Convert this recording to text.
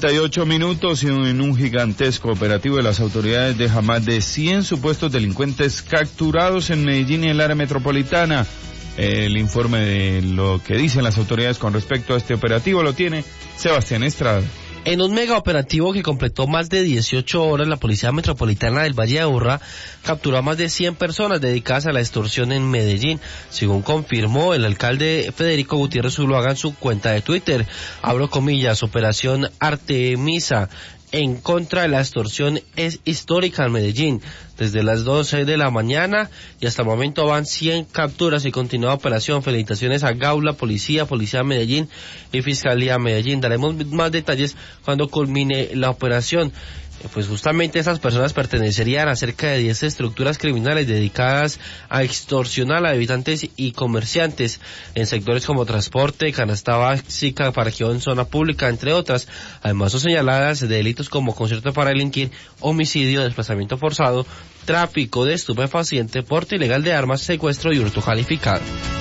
38 minutos y en un gigantesco operativo de las autoridades deja más de 100 supuestos delincuentes capturados en Medellín y en el área metropolitana. El informe de lo que dicen las autoridades con respecto a este operativo lo tiene Sebastián Estrada. En un mega operativo que completó más de 18 horas, la Policía Metropolitana del Valle de Aburrá capturó a más de 100 personas dedicadas a la extorsión en Medellín, según confirmó el alcalde Federico Gutiérrez Zuluaga en su cuenta de Twitter. Abro comillas, Operación Artemisa en contra de la extorsión es histórica en Medellín. Desde las 12 de la mañana y hasta el momento van 100 capturas y continúa la operación. Felicitaciones a Gaula, Policía de Medellín y Fiscalía Medellín. Daremos más detalles cuando culmine la operación. Pues justamente esas personas pertenecerían a cerca de 10 estructuras criminales dedicadas a extorsionar a habitantes y comerciantes en sectores como transporte, canasta básica, parqueo en zona pública, entre otras. Además son señaladas de delitos como concierto para delinquir, homicidio, desplazamiento forzado, tráfico de estupefaciente, porte ilegal de armas, secuestro y hurto calificado.